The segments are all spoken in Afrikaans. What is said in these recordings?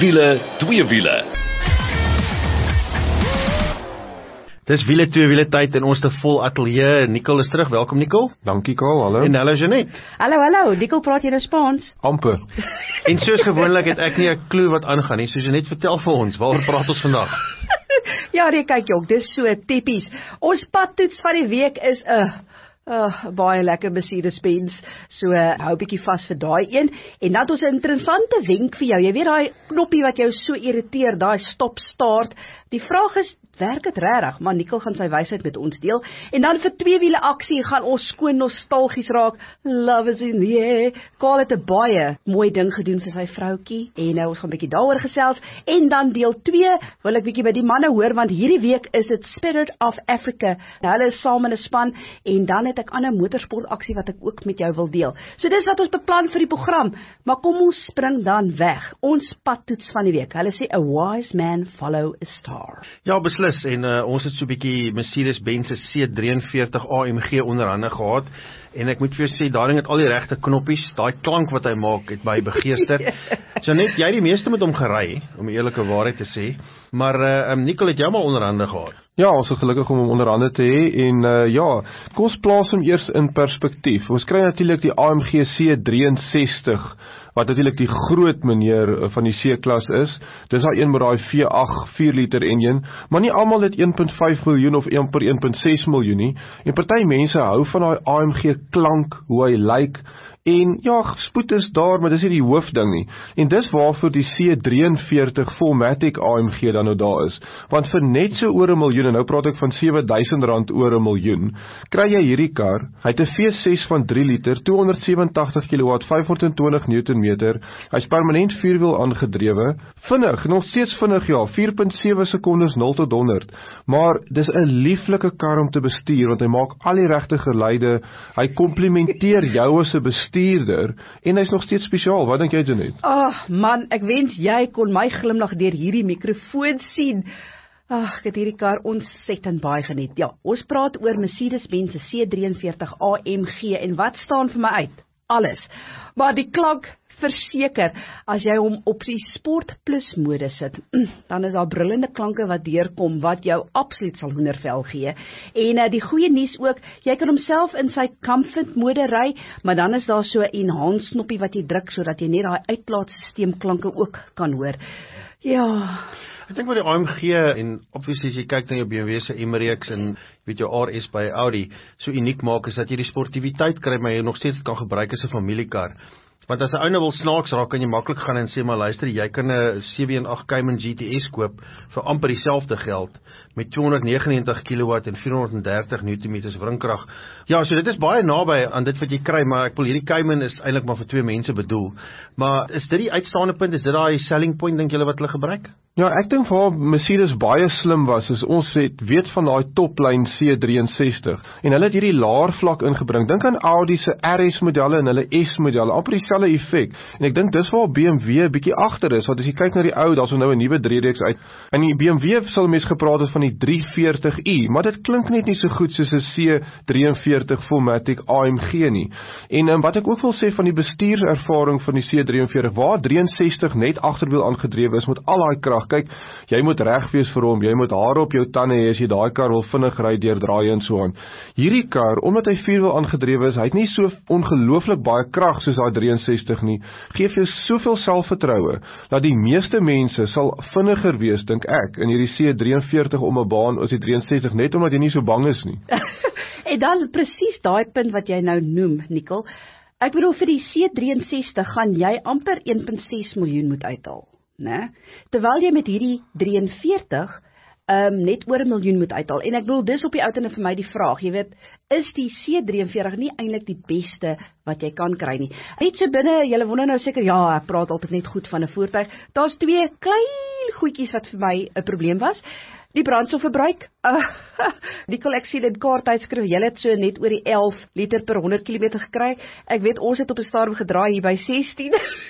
wiele, twee wiele. Dis wiele twee wiele tyd en ons te vol ateljee. Nicole is terug. Welkom Nicole. Dankie Karl, hallo. En hallo Jeanette. Hallo, Nicole, praat jy nou Spaans? Amper. En soos gewoonlik het ek nie 'n klou wat aangaan nie. So Jeanette, vertel vir ons, waaroor praat ons vandag? Ja, nee, kyk jong, dis so tipies. Ons padtoets van die week is 'n baie lekker Mercedes-Benz. So hou bietjie vas vir daai een. En dan het ons 'n interessante wenk vir jou. Jy weet daai knoppie wat jou so irriteer, daai stop-start. Die vraag is, werk dit regtig? Maar Nicole gaan sy wysheid met ons deel. En dan vir twee wiele aksie gaan ons skoon nostalgies raak. Love is in the air. Karl het 'n baie mooi ding gedoen vir sy vroutjie. En ons gaan 'n bietjie daaroor gesels. En dan deel 2 wil ek bietjie by die manne hoor, want hierdie week is dit Spirit of Africa. Hulle is saam in 'n span. En dan het ek ander motorsportaksie wat ek ook met jou wil deel. So dis wat ons beplan vir die program. Maar kom ons spring dan weg. Ons padtoets van die week. Hulle sê a wise man follow a star. Ja, beslis. En ons het so 'n bietjie Mercedes-Benz C43 AMG onderhande gehad. En ek moet vir jou sê, daai ding het al die regte knoppies. Daai klank wat hy maak, het my begeester. Jeanette, jy het die meeste met hom gery, om die eerlike waarheid te sê. Maar Nicole, het jy maar onderhande gehad? Ja, ons is gelukkig om onderhande te hê en ja, kom ons plaas hom eers in perspektief. Ons kry natuurlik die AMG C63 wat natuurlik die groot meneer van die C-klas is. Dis daai een met daai V8 4 liter enjin, maar nie almal het 1.5 miljoen of amper 1.6 miljoen nie. En party mense hou van daai AMG klank, hoe hy lyk. En ja, spoed is daar, maar dis nie die hoofding nie. En dis waarvoor die C43 Fullmatic AMG dan nou daar is. Want vir net so oor 1 miljoen, en nou praat ek van R7.000 oor 1 miljoen, kry jy hierdie kar. Hy het 'n V6 van 3 liter, 287 kW, 520 Nm. Hy's permanent vierwiel aangedrewe. Vinnig, nog steeds vinnig ja, 4.7 sekondes 0 tot 100. Maar dis 'n lieflike kar om te bestuur, want hy maak al die regte geluide. Hy komplimenteer jou as 'n bestuurder, en hy's nog steeds spesiaal. Wat dink jy, Jeanette? Man, ek wens jy kon my glimlag deur hierdie mikrofoon sien. Ek het hierdie kar ontsettend baie geniet. Ja, ons praat oor Mercedes-Benz C43 AMG, en wat staan vir my uit? Alles. Maar die klank verseker, as jy hom op die Sport Plus modus sit, dan is daar brullende klanke wat deurkom, wat jou absoluut sal hoendervel gee. En die goeie nuus ook, jy kan homself in sy comfort mode ry, maar dan is daar so 'n enhance knoppie wat jy druk, sodat jy net daai uitlaatstelsel klanke ook kan hoor. Ja. Ek dink met die AMG, en obviously as jy kyk na jou BMW se M-Reeks en weet jou RS by Audi, so uniek maak is dat jy die sportiwiteit kry, maar jy nog steeds kan gebruik as 'n familiekar. Want as 'n ou nou wil snaaks raak, kan jy maklik gaan en sê, maar luister, jy kan 'n 718 Cayman GTS koop vir amper dieselfde geld, met 299 kW en 430 Nm wrinkrag. Ja, so dit is baie naby aan dit wat jy kry, maar ek wil hierdie Cayman is eintlik maar vir twee mense bedoel. Maar is dit die uitstaande punt, is dit daai selling point, dink julle, wat hulle gebruik? Ja, ek dink waar Mercedes baie slim was, is ons weet van daai toplyn C63, en hulle het hierdie laer vlak ingebring. Dink aan Audi se RS modelle en hulle S modelle, amper dieselfde effek. En ek dink dis waar BMW 'n bietjie agter is, want as jy kyk na die ou, daar's nou 'n nuwe 3-reeks uit. En die BMW sal mense gepraat het van die 340i, maar dit klink net nie so goed soos 'n C43 Fullmatic AMG nie. En wat ek ook wil sê van die bestuurservaring van die C43, waar 63 net agterwiel aangedrewe is met al daai krag. Kyk, jy moet reg wees vir hom, jy moet hare op jou tande hê as jy daai kar wil vinnig ry deur draaie en so aan. Hierdie kar, omdat hy vierwiel aangedrewe is, hy het nie so ongelooflik baie krag soos daai 63 nie, gee vir jou soveel selfvertroue, dat die meeste mense sal vinniger wees, dink ek, in hierdie C43 om 'n baan as die 63, net omdat jy nie so bang is nie. En dan presies daai punt wat jy nou noem, Nicole, ek bedoel vir die C63 gaan jy amper 1.6 miljoen moet uithaal. né? Terwyl jy met hierdie 43 net oor 1 miljoen moet uithaal. En ek bedoel, dis op die ouderne vir my die vraag, jy weet, is die C43 nie eintlik die beste wat jy kan kry nie? Net so binne, julle wonder nou seker, ja, ek praat altyd net goed van 'n voertuig. Daar's twee klein goedjies wat vir my 'n probleem was. Die brandstofverbruik? Nicole, ek sien in kaarttydskrif, julle het so net oor die 11 liter per 100 km gekry. Ek weet, ons het op 'n stadium gedraai hier by 16.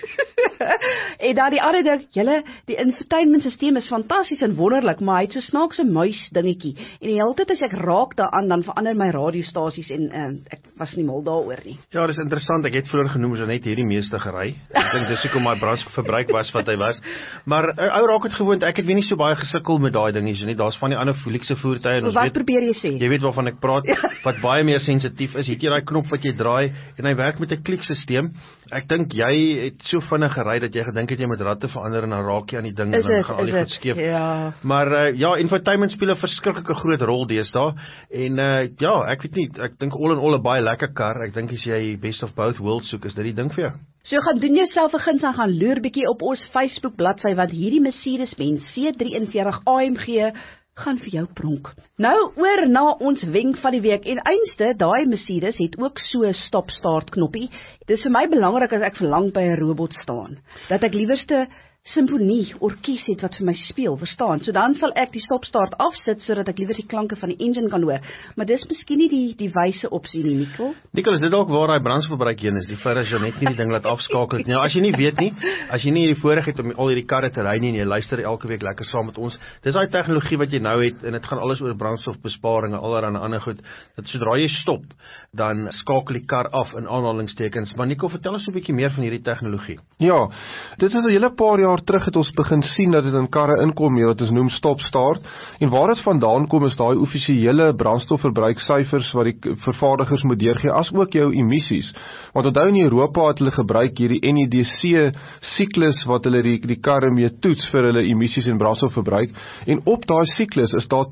En dan die ander ding, julle, die infotainmentstelsel is fantasties en wonderlik, maar hy het so snaakse muis dingetjie. En die hele tyd as ek raak daaraan, dan verander my radiostasies en ek was nie mal daaroor nie. Ja, dis interessant. Ek het vroeër genoem so net hierdie meeste gery. Ek dink dis hoekom my brandstofverbruik was wat hy was. Maar ou raak het gewoond. Ek het weer nie so baie gesukkel met daai dingies nie. Daar's van die ander Felix voertuie en ons Wat probeer jy sê? Jy weet waarvan ek praat, wat baie meer sensitief is. Het jy daai knop wat jy draai en hy werk met 'n klikstelsel. Ek dink jy het so vinnig gery dat jy gedink het jy moet ratte verander en dan raak jy aan die ding en dan gaan al die goed skeef. Ja. Maar infotainment speel 'n verskriklike groot rol deesdae en ek weet nie, ek dink all in all 'n baie lekker kar. Ek dink as jy best of both worlds soek, is dit die ding vir jou. So gaan doen jouself 'n guns en gaan loer bietjie op ons Facebook bladsy want hierdie Mercedes-Benz C43 AMG gaan vir jou pronk. Nou oor na ons wenk van die week en einste, daai Mercedes het ook so 'n stop-start knoppie. Dis vir my belangrik as ek verlang by 'n robot staan, dat ek liewerste simfonie orkes het wat vir my speel, verstaan? So dan sal ek die stop-start afsit sodat ek liewer die klanke van die engine kan hoor. Maar dis miskien nie die wyse opsie nie, Nicole. Nicole, is dit dalk waar daai brandstofverbruik heen is? Die feit as jy net nie die ding laat afskakel het nie. Nou, as jy nie weet nie, as jy nie die voorreg het om al hierdie karre te ry nie en jy luister elke week lekker saam met ons, dis daai tegnologie wat jy nou het en dit gaan alles oor brandstofbesparing en allerlei ander goed. Dat sodra jy stop, dan skakel die kar af in aanhalingstekens. Maar Nicole, vertel ons 'n bietjie meer van hierdie tegnologie. Ja, dit is 'n hele paar jaar terug het ons begin sien dat dit in karre inkom, wat ons noem stop-start. En waar dit vandaan kom is daai offisiële brandstofverbruiksyfers wat die vervaardigers moet deurgee, as ook jou emissies. Want onthou in Europa het hulle gebruik hierdie NEDC siklus wat hulle die karre mee toets vir hulle emissies en brandstofverbruik. En op daai siklus is daar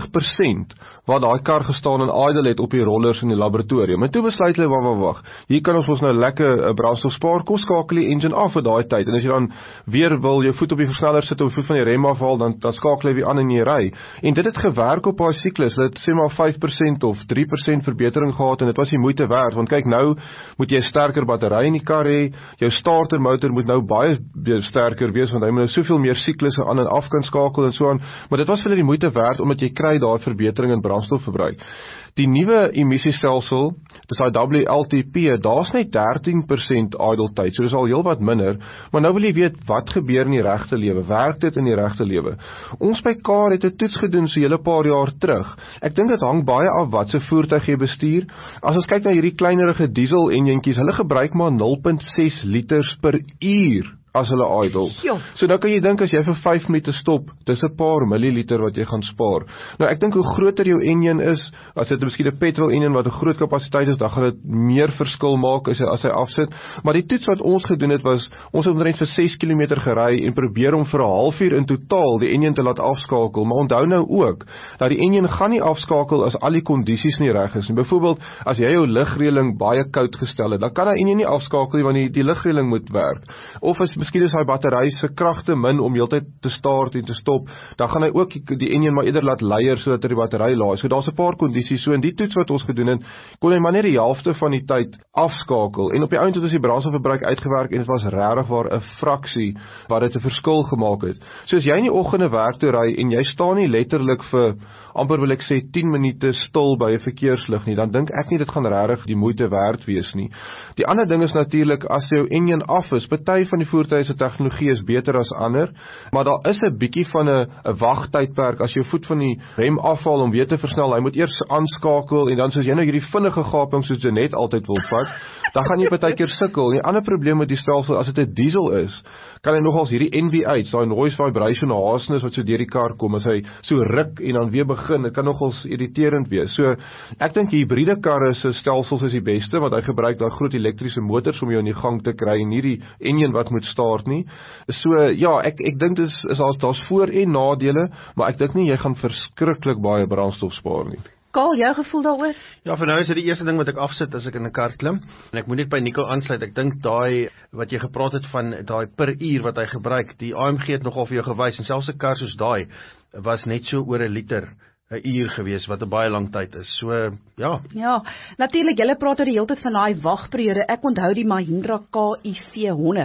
20% waar daai kar gestaan en idle het op die rollers in die laboratorium. En toe besluit hulle, wag, hier kan ons nou lekker brandstof spaar, kom skakel die engine af vir daai tyd. En as jy dan weer wil jou voet op die versneller sit of voet van die rem afhaal, dan skakel jy weer aan in die ry. En dit het gewerk op daai siklus. Hulle het sê maar 5% of 3% verbetering gehad en dit was die moeite werd, want kyk nou moet jy 'n sterker battery in die kar hê, jou startermotor moet nou baie sterker wees want hy moet nou soveel meer siklusse aan en af kan skakel en so aan, maar dit was vir hulle die moeite werd omdat jy kry daai verbetering in brandstofverbruik. Die nuwe emissiestelsel, dis daai WLTP, daar's net 13% idle tyd, so dis al heel wat minder, maar nou wil jy weet wat gebeur in die regte lewe, werk dit in die regte lewe? Ons by Car het 'n toets gedoen so 'n hele paar jaar terug. Ek dink dit hang baie af wat se voertuig jy bestuur. As ons kyk na hierdie kleinerige diesel enjintjies, hulle gebruik maar 0.6 liters per uur as hulle idle. So nou kan jy dink as jy vir 5 minute stop, dis 'n paar milliliter wat jy gaan spaar. Nou ek dink hoe groter jou enjin is, as dit miskien 'n petrol enjin wat 'n groot kapasiteit is, dan gaan dit meer verskil maak as hy afsit. Maar die toets wat ons gedoen het was, ons het omtrent vir 6 km gery en probeer om vir 'n halfuur in totaal die enjin te laat afskakel. Maar onthou nou ook dat die enjin gaan nie afskakel as al die kondisies nie reg is nie. Byvoorbeeld, as jy jou ligreëling baie koud gestel het, dan kan hy enjin nie afskakel nie want die ligreëling moet werk. Of as miskien is hy battery se krag te min om heeltyd te start en te stop, dan gaan hy ook die enjin maar eerder laat leier sodat hy die battery laai. So daar's 'n paar kondisies. So in die toets wat ons gedoen het, kon hy maar net die helfte van die tyd afskakel. En op die ount het ons die brandstofverbruik uitgewerk en dit was regtig waar 'n fraksie wat dit 'n verskil gemaak het. So as jy in die oggende werk toe ry en jy staan nie letterlik vir amper wil ek sê 10 minute stil by 'n verkeerslig nie, dan dink ek nie dit gaan regtig die moeite werd wees nie. Die ander ding is natuurlik as jou enjin af is, party van die voertuie se tegnologie is beter as ander, maar daar is 'n bietjie van 'n wagtydperk as jou voet van die rem afval om weer te versnel. Hy moet eers aanskakel en dan soos jy nou hierdie vinnige gaping soos Janet altyd wil vat, dan gaan jy partykeer sukkel. En die ander probleem met die stelsel as dit 'n diesel is, kan hy nogals hierdie NVH, daai noise vibration harsness wat so deur die kar kom as hy so ruk en dan weer begin, dit kan nogals irriterend wees. So ek dink hibriede karre se stelsels is die beste want hy gebruik daai groot elektriese motors om jou in die gang te kry en nie die enjin wat moet start nie. So ja, ek dink daar's voor- en nadele, maar ek dink nie jy gaan verskriklik baie brandstof spaar nie. Karl, jou gevoel daaroor? Ja, vir nou is dit die eerste ding wat ek afsit as ek in 'n kar klim. En ek moet net by Nico aansluit. Ek dink daai wat jy gepraat het van daai per uur wat hy gebruik, die AMG het nogal vir jou gewys en selfs 'n kar soos daai was net so oor 'n liter 'n uur gewees wat 'n baie lang tyd is. So ja. Ja, natuurlik, julle praat oor die hele tyd van daai wagperiode. Ek onthou die Mahindra KIV 100.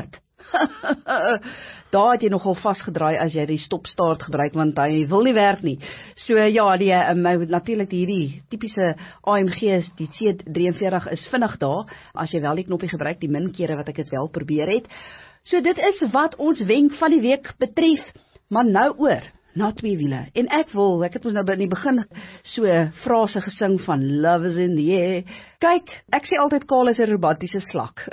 Daar het jy nogal vasgedraai as jy die stop-start gebruik, want hy wil nie werk nie. So ja, natuurlik hierdie tipiese AMG, die C43 is vinnig daar, as jy wel die knoppie gebruik, die min kere wat ek dit wel probeer het. So dit is wat ons wenk van die week betref, maar nou oor na twee wiele. En ek het ons nou in die begin so frase gesing van Love is in the air. Kyk, ek sê altyd Karl is 'n romantiese slak.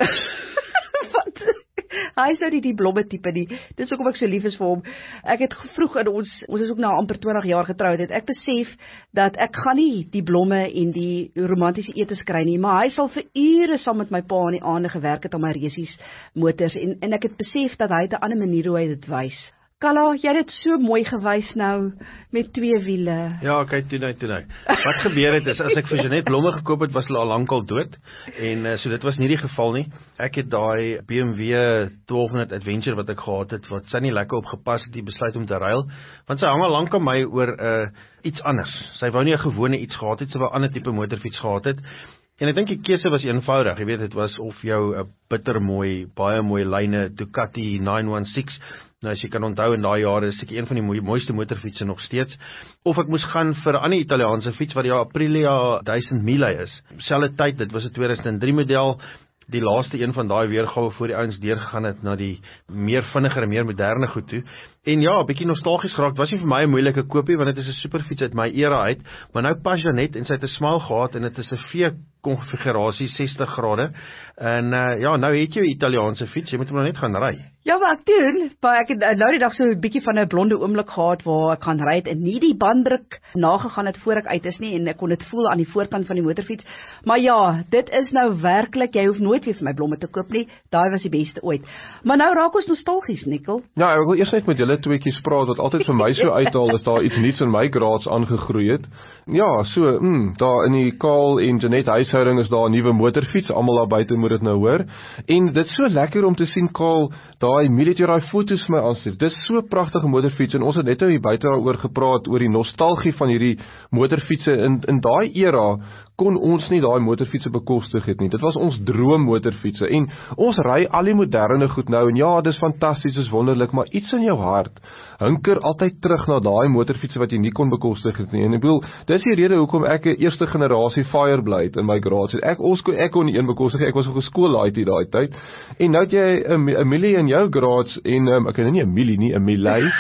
Want hy is nou die blomme tipe nie. Dis hoekom ek so lief is vir hom. Ek het vroeg in ons is ook nou amper 20 jaar getroud, het ek besef dat ek gaan nie die blomme en die romantiese etes kry nie, maar hy sal vir ure saam met my pa in die aande gewerk het aan my resies motors en ek het besef dat hy het 'n ander manier hoe hy dit wys. Kala, jy het dit so mooi gewys nou, met twee wiele. Ja, kyk, toe nou. Wat gebeur het is, as ek vir Jeanette blomme gekoop het, was hulle al lankal dood, en so dit was nie die geval nie. Ek het daai BMW 1200 Adventure wat ek gehad het, wat sy nie lekker opgepas het, die besluit om te ruil, want sy hang al lank aan my oor iets anders. Sy wou nie 'n gewone iets gehad het, sy wou 'n ander tipe motorfiets gehad het, en ek dink die keuse was eenvoudig, jy weet, dit was of jou 'n bittermooi, baie mooi lyne Ducati 916, nou as jy kan onthou in daai jare is seker een van die mooiste motorfietsse nog steeds, of ek moes gaan vir 'n ander Italiaanse fiets wat die Aprilia 1000 Mille is. Selfde tyd, dit was 'n 2003 model, die laaste een van daai weergawe voor die ouens deurgegaan het na die meer vinniger en meer moderne goed toe. En ja, 'n bietjie nostalgies geraak, was nie vir my 'n moeilike koopie, want dit is 'n superfiets uit my era uit, maar nou pas Jeanette en sy het 'n smile gehad en dit is 'n V-konfigurasie 60 grade, en ja, nou het jy 'n Italiaanse fiets, jy moet hom nou net gaan ry. Ja, maar ek doen, maar ek het nou die dag so 'n bietjie van 'n blonde oomblik gehad waar ek gaan ry het en nie die banddruk nagegaan het voor ek uit is nie, en ek kon dit voel aan die voorkant van die motorfiets. Maar ja, dit is nou werklik, jy hoef nooit weer vir my blomme te koop nie, daai was die beste ooit. Maar nou raak ons nostalgies, Nikkel. Ja, ek wil eers net met julle tweeetjies praat, wat altyd vir my so uithaal, is daar iets niets in my graads aangegroei het. Ja, so, daar in die Karl en Jeanette huishouding is daar 'n nuwe motorfiets, almal daar buite moet dit nou hoor. En dit is so lekker om te sien, Karl, daai military daai foto's vir my aanstuur. Dis so 'n pragtige motorfiets, en ons het net nou hier buite daaroor gepraat, oor die nostalgie van hierdie motorfietsse. In daai era kon ons nie daai motorfietsse bekostig het nie. Dit was ons droom motorfietsse, en ons ry al die moderne goed nou, en ja, dis fantasties, dis wonderlik, maar iets in jou hart hunker altyd terug na daai motorfietsse wat jy nie kon bekostig het nie. En ek bedoel, dis die rede hoekom ek 'n eerste generasie Fireblade in my garage het. Ek kon nie een bekostig, ek was op skool daai tyd. En nou het jy 'n Mille in jou garage, en ek ken nie 'n Mille nie, 'n Mille.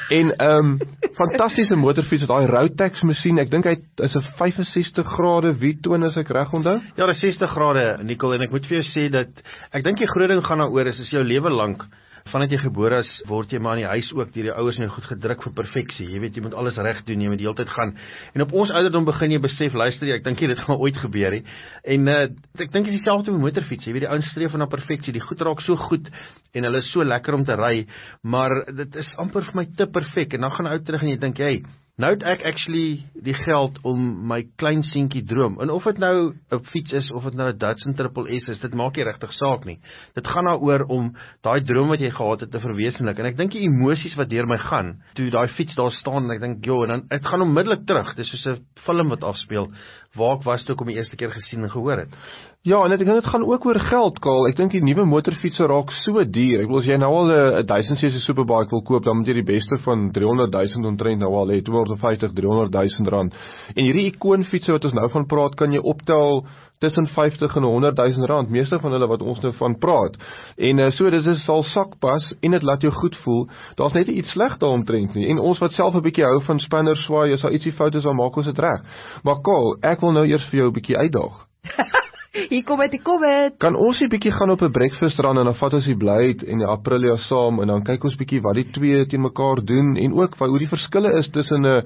En fantastiese motorfiets, daai Rotax masjien, ek dink hy is 'n 65 grade V-twin as ek reg onthou. Ja, dis 60 grade, Nicole, en ek moet vir jou sê dat ek dink die groot ding gaan daaroor is jou lewe lank. Vandat jy gebore is, word jy maar in die huis ook deur die ouers nou goed gedruk vir perfeksie. Jy weet, jy moet alles reg doen, jy moet die hele tyd gaan. En op ons ouderdom begin jy besef, luister jy, ek dink dit gaan ooit gebeur nie. En ek dink dit is dieselfde met motorfiets. Jy weet, die ouens streef na perfeksie. Die goed raak so goed en hulle is so lekker om te ry, maar dit is amper vir my te perfek. En dan gaan ou terug en jy dink, hey, nou het ek actually die geld om my klein seentjie droom, en of dit nou 'n fiets is, of dit nou 'n Datsun Triple S is, dit maak nie regtig saak nie. Dit gaan daaroor om daai droom wat jy gehad het te verwesenlik, en ek dink die emosies wat deur my gaan, toe daai fiets daar staan, en ek dink, en dan, het gaan onmiddellik terug, dis soos 'n film wat afspeel, waar ek was toe ek om die eerste keer gesien en gehoor het. Ja, en ek dink dit gaan ook oor geld, Karl. Ek dink die nuwe motorfietsse raak so duur. Ek bedoel, as jy nou al 'n 1000cc superbike wil koop, dan moet jy die beste van 300,000 omtrent nou al hê, 250-300,000 rand. En hierdie ikoonfietsse wat ons nou van praat, kan jy optel tussen 50 en 100,000 rand, meeste van hulle wat ons nou van praat. En so, dit is al sakpas, en dit laat jou goed voel. Daar's net iets sleg daaromtrent nie. En ons wat self 'n bietjie hou van spanner swaai, as daar ietsie fout is, dan maak ons dit reg. Maar Karl, ek wil nou eers vir jou 'n bietjie uitdaag. Hier kom het. Kan ons 'n bietjie gaan op 'n breakfast run, en dan vat ons die Blade en die Aprilia saam, en dan kyk ons bietjie wat die twee teen mekaar doen, en ook hoe die verskille is tussen 'n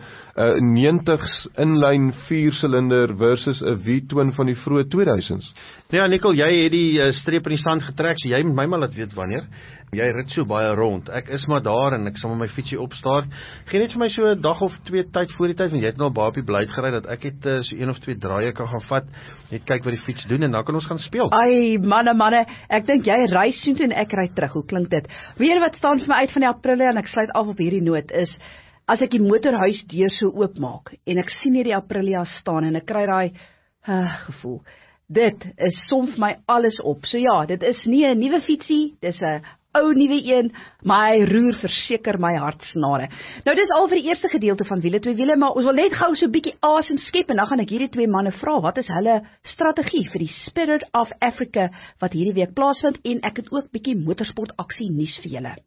90s inlyn 4-silinder versus 'n V-twin van die vroeë 2000s. Ja, Nicole, jy het die streep in die sand getrek, so jy moet my maar laat weet wanneer. Jy rit so baie rond. Ek is maar daar, en ek sal met my fietsie opstart. Geen net vir my so 'n dag of twee tyd voor die tyd, want jy het nou baie op die Blade gery, dat ek het so 1 of 2 draaie kan gaan vat, net kyk wat die fiets doen, en dan kan ons gaan speel. Ai, manne, ek dink jy ry soontoe en ek ry terug. Hoe klink dit? Weet jy wat staan vir my uit van die Aprilia, en ek sluit af op hierdie noot, is as ek die motorhuis deur so oopmaak en ek sien hierdie Aprilia staan en ek kry daai gevoel. Dit is som vir my alles op. So ja, dit is nie 'n nuwe fietsie, dis 'n ou nuwe een, maar hy roer verseker my hartsnare. Nou dis al vir die eerste gedeelte van Wiele Twee Wiele, maar ons wil net gou so 'n bietjie asem skep en dan gaan ek hierdie twee manne vra, wat is hulle strategie vir die Spirit of Africa wat hierdie week plaasvind, en ek het ook bietjie motorsport aksie nuus vir julle.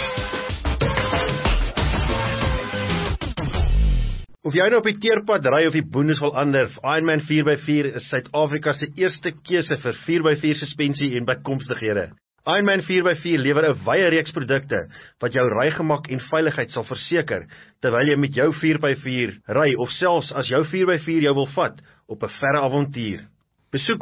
Of jy nou op die teerpad ry of die boondes wil anderf, Ironman 4x4 is Suid-Afrika se eerste keuse vir 4x4 suspensie en bykomstighede. Ironman 4x4 lewer 'n wye reeks produkte wat jou rygemak en veiligheid sal verseker terwyl jy met jou 4x4 ry of selfs as jou 4x4 jou wil vat op 'n verre avontuur. Besoek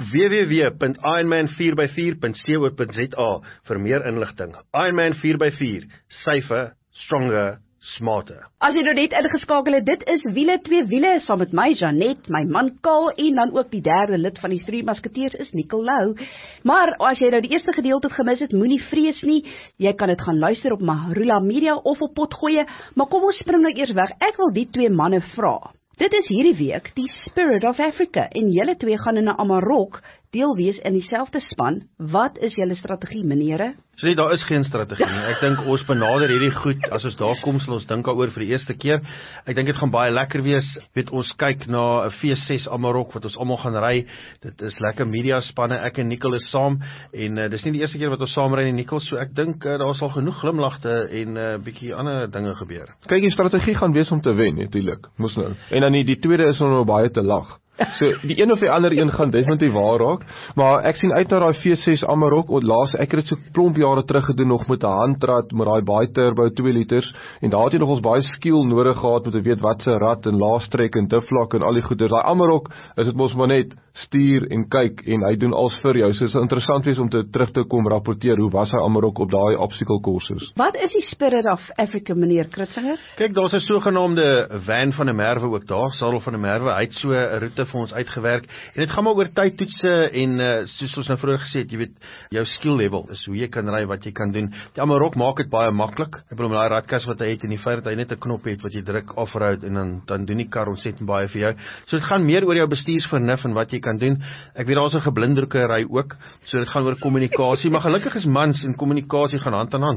www.ironman4x4.co.za vir meer inligting. Ironman 4x4, safer, stronger, smarter. As jy nou net ingeskakel het, dit is Wiele Twee Wiele saam met my Janet, my man Karl en dan ook die derde lid van die Drie Musketeers is Nicolou. Maar as jy nou die eerste gedeelte het gemis het, moenie vrees nie. Jy kan dit gaan luister op Marula Media of op Potgoeie, maar kom ons spring nou eers weg. Ek wil die twee manne vra. Dit is hierdie week die Spirit of Africa en julle twee gaan in 'n Amarok deel wees in dieselfde span. Wat is julle strategie, menere? So nee, daar is geen strategie nie. Ek dink ons benader hierdie goed, as ons daar kom, sal ons dink daaroor vir die eerste keer. Ek dink dit gaan baie lekker wees. Weet, ons kyk na 'n V6 Amarok wat ons almal gaan ry. Dit is lekker media spanne. Ek en Nicol is saam en dis nie die eerste keer wat ons saam ry nie, Nicol, so ek dink daar sal genoeg glimlagte en bietjie ander dinge gebeur. Kyk, die strategie gaan wees om te wen, natuurlik. Moes nou. En dan die tweede is om nou baie te lag. So die een of die ander een gaan definitief waar raak, maar ek sien uit na daai V6 Amarok. Laas ek het dit so klomp jare terug gedoen nog met 'n handrat met daai baie turbo 2 liters en daar het jy nog ons baie skill nodig gehad om te weet wat se rad en laastrek en difflak en al die goeders. Daai Amarok is dit mos maar net stuur en kyk en hy doen alles vir jou. So dit is interessant wees om terug te kom rapporteer hoe was hy Amarok op daai obstacle courses. Wat is die Spirit of Africa, meneer Kritzinger? Kyk, daar's 'n sogenaamde van der Merwe ook daar, Sarel van der Merwe. Hy het so 'n roete vir ons uitgewerk en dit gaan maar oor tydtoetse en soos ons nou vroeër gesê het, jy weet, jou skill level is hoe jy kan ry, wat jy kan doen. Die Amarok maak dit baie maklik. Ek bedoel met daai radkas wat hy het en die feit dat hy net 'n knop het wat jy druk off-road en dan doen die kar ontsettend baie vir jou. So dit gaan meer oor jou bestuursvernuf en wat jy kan doen. Ek weet daar's 'n geblinddoeke ry ook, so dit gaan oor kommunikasie, maar gelukkig is mans en kommunikasie gaan hand aan hand.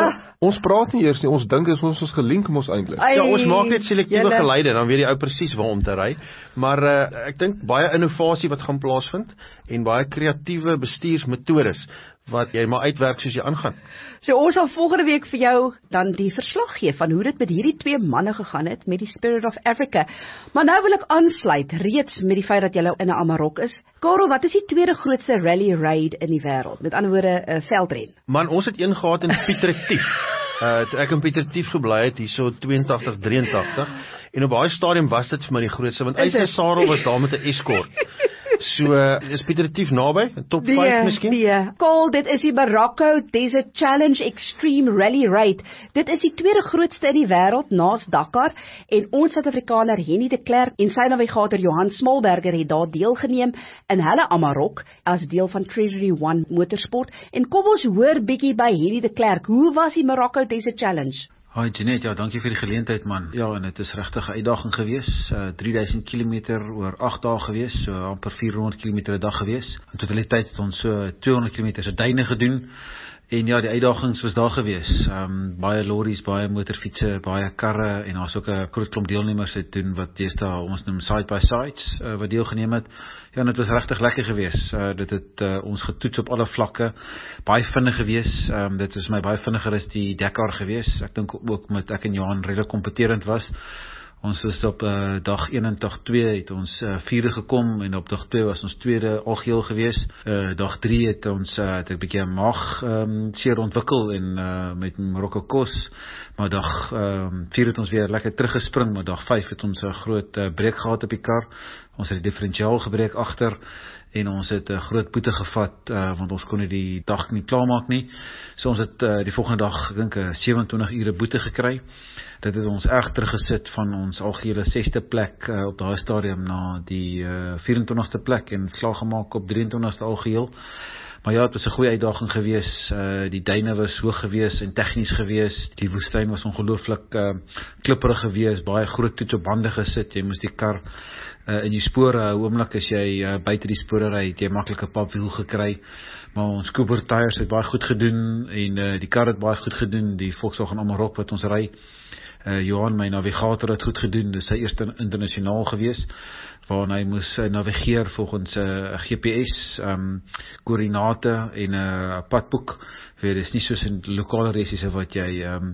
Ons praat nie eers nie, ons dink is ons gelink mos eintlik. Ja, ons maak net selektiewe geleide, dan weet jy ou presies waar om te ry. Maar ek dink baie innovasie wat gaan plaasvind en baie kreatiewe bestuursmetodes wat jy maar uitwerk soos jy aangaan. So ons sal volgende week vir jou dan die verslag gee van hoe dit met hierdie twee manne gegaan het met die Spirit of Africa. Maar nou wil ek aansluit reeds met die feit dat jy in 'n Amarok is. Karel, wat is die tweede grootste rally raid in die wêreld? Met ander woorde, 'n veldren. Man, ons het een gehad in Piet Retief. Toe ek in Piet Retief gebly het, hierso 82, 83. En op daai stadium was dit vir my die grootste, want Eise Sarel was daar met 'n Escort. So, is Piet Retief naby? Top 5 miskien? Nee, Karel, dit is die Morocco Desert Challenge Extreme Rally Raid. Dit is die tweede grootste in die wêreld naas Dakar en ons Suid-Afrikaner Henny de Klerk en sy navigator Johan Smolberger het daar deelgeneem in hulle Amarok as deel van Treasury One Motorsport. En kom ons hoor bietjie by Henny de Klerk, hoe was die Morocco Desert Challenge? Hi Janet, ja, dankie vir die geleentheid man. Ja, en dit is regtig 'n uitdaging gewees. 3000 km oor 8 dae gewees, so amper 400 km 'n dag gewees. In totaliteit het ons so 200 km se duine gedoen. En ja, die uitdagings was daar gewees. Baie lorries, baie motorfietsse, baie karre en daar's ook 'n groot klomp deelnemers wat doen wat deesdae ons noem side by sides wat deelgeneem het. Ja, en dit was regtig lekker gewees. Dit het ons getoets op alle vlakke. Baie vinnig gewees. Dit is my baie vinniger as die Dakar gewees. Ek dink ook met ek en Johan redelik kompeterend was. Ons was op dag 1 en dag 2 het ons vierde gekom en op dag 2 was ons tweede algeheel gewees. Dag 3 het ons het 'n bietjie maag seer ontwikkel en met Morocco kos. Maar dag 4 het ons weer lekker teruggespring, maar dag 5 het ons 'n groot breek gehad op die kar. Ons het die differentiaal gebreek agter en ons het 'n groot boete gevat want ons kon die dag nie klaarmaak nie. So ons het die volgende dag, ek dink 27 ure boete gekry. Dit het ons erg teruggesit van ons algehele 6ste plek op daai stadium na die 24ste plek en klaargemaak op 23ste algeheel. Maar ja, het was 'n goeie uitdaging gewees. Die duine was hoog gewees en tegnies gewees. Die woestyn was ongelooflik klipperig gewees, baie groot toets op bande gesit. Jy moes die kar in die spore hou. Oomblik as jy buite die spore ry, het jy maklik 'n papwiel gekry. Maar ons Cooper tyres het baie goed gedoen en die kar het baie goed gedoen. Die Volkswagen Amarok wat ons ry, Johan, my navigator, het goed gedoen. Dis sy eerste internasionaal gewees, waarin hy moes navigeer volgens GPS koördinate en 'n padboek. Dis nie soos in lokale resies wat jy 'n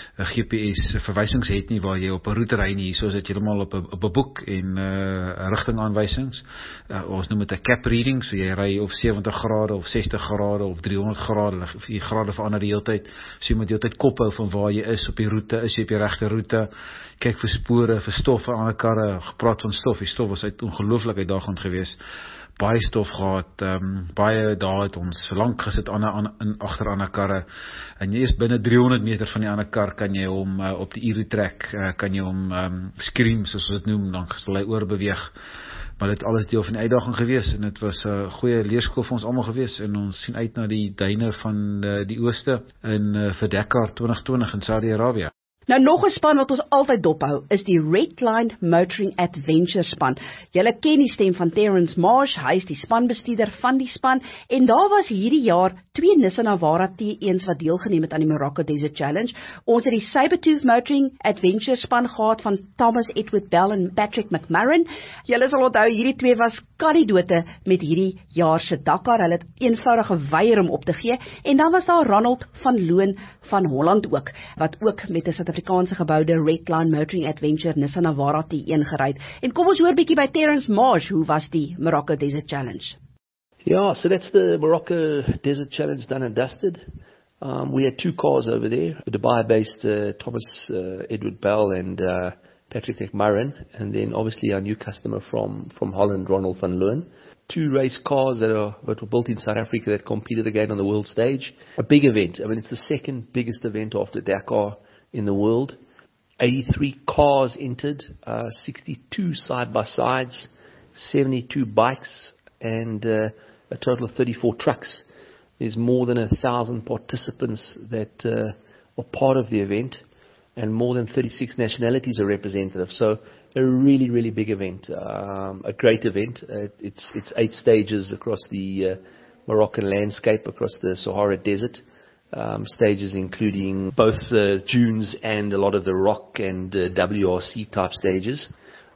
GPS verwysings het nie, waar jy op 'n roete ry nie. Soos dit heeltemal op 'n boek en rigtingaanwysings. Ons noem dit 'n cap reading, so jy ry of 70 grade of 60 grade of 300 grade, die grade verander die hele tyd. So jy moet die hele tyd kop hou van waar jy is op die roete, is jy op die regte roete, kyk vir spore, vir stof van ander karre. Gepraat van stof, die stof was ongelooflik uitdagend geweest. Baie stof gehad, baie dae het ons lank gesit agter ander karre, en jy is binne 300 meter van die ander kar, kan jy hom op die Erie-trek, kan jy hom scream, soos ons dit noem, dan sal hy oorbeweeg. Maar dit alles deel van die uitdaging gewees, en dit was 'n goeie leerskool vir ons almal gewees, en ons sien uit na die duine van die ooste vir Dakar 2020 in Saudi-Arabië. Nou nog 'n span wat ons altyd dophou, is die Redline Motoring Adventure span. Julle ken die stem van Terrence Marsh, hy is die spanbestuurder van die span, en daar was hierdie jaar 2 Nissan Navara T1's wat deelgeneem het aan die Morocco Desert Challenge. Ons het die Sabertooth Motoring Adventure span gehad van Thomas Edward Bell en Patrick McMurran. Julle sal onthou, hierdie 2 was kandidote met hierdie jaar se Dakar. Hulle het eenvoudig geweier om op te gee. En dan was daar Ronald van Loon van Holland ook, wat ook met 'n Suid-Afrikaanse geboude Redline Motoring Adventure Nissan Navara T1 gery het. En kom ons hoor bietjie by Terrence Marsh, hoe was die Morocco Desert Challenge? Yeah, so that's the Morocco Desert Challenge done and dusted. We had 2 cars over there, a Dubai-based Thomas Edward Bell and Patrick McMurran, and then obviously our new customer from Holland, Ronald van Loon. 2 race cars that were built in South Africa that competed again on the world stage. A big event. I mean, it's the second biggest event after Dakar in the world. 83 cars entered, 62 side-by-sides, 72 bikes, and a total of 34 trucks. There's more than 1,000 participants that are part of the event, and more than 36 nationalities are representative. So a really, really big event, a great event. It's 8 stages across the Moroccan landscape, across the Sahara Desert. Stages including both the dunes and a lot of the rock and WRC type stages.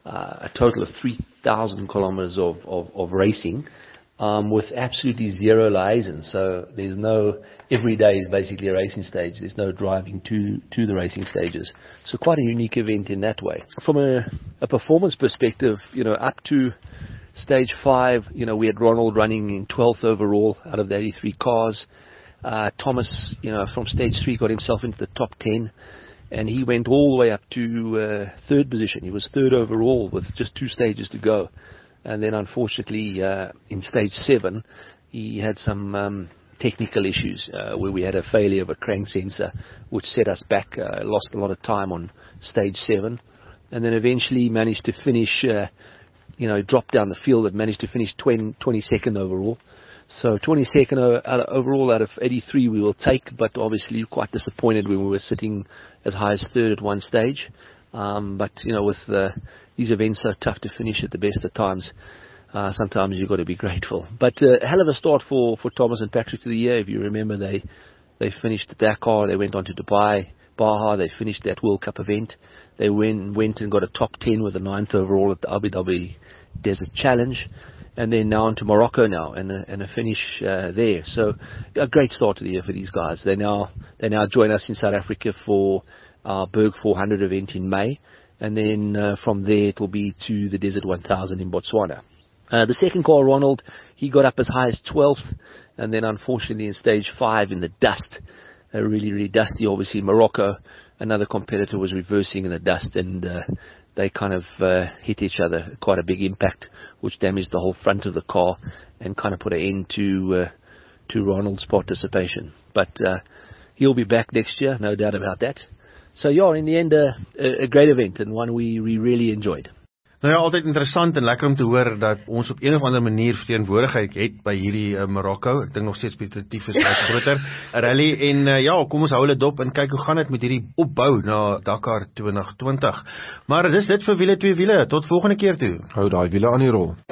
A total of 3,000 kilometers of racing, with absolutely zero liaison. So there's no, every day is basically a racing stage. There's no driving to the racing stages. So quite a unique event in that way. From a performance perspective, up to stage 5, we had Ronald running in 12th overall out of the 83 cars. Thomas, from stage 3 got himself into the top 10, and he went all the way up to 3rd position. He was 3rd overall with just 2 stages to go. And then unfortunately, in stage 7, he had some technical issues where we had a failure of a crank sensor, which set us back, lost a lot of time on stage 7. And then eventually managed to finish, dropped down the field, but managed to finish 22nd overall. So 22nd overall out of 83 we will take, but obviously quite disappointed when we were sitting as high as 3rd at one stage. But with these events so tough to finish at the best of times, sometimes you've got to be grateful. But a hell of a start for Thomas and Patrick to the year. If you remember, they finished the Dakar, they went on to Dubai, Baja, they finished that World Cup event. They went and got a top 10 with a 9th overall at the Abu Dhabi Desert Challenge. And then now on to Morocco now, and a finish there. So a great start to the year for these guys. They now join us in South Africa for our Berg 400 event in May, and then from there it will be to the Desert 1000 in Botswana. The second car, Ronald, he got up as high as 12th, and then unfortunately in stage 5 in the dust, really, really dusty, obviously Morocco, another competitor was reversing in the dust, and they kind of hit each other, quite a big impact, which damaged the whole front of the car and kind of put an end to Ronald's participation. But he'll be back next year, no doubt about that. So yeah, in the end, a great event and one we really enjoyed. Nou ja, altyd interessant en lekker om te hoor dat ons op een of ander manier verteenwoordigheid het by hierdie Marokko. Ek dink nog steeds perspektief is baie groter rally en ja, kom ons hou hulle dop en kyk hoe gaan dit met hierdie opbou na Dakar 2020. Maar dis dit vir wiele twee wiele. Tot volgende keer toe. Hou daai wiele aan die rol.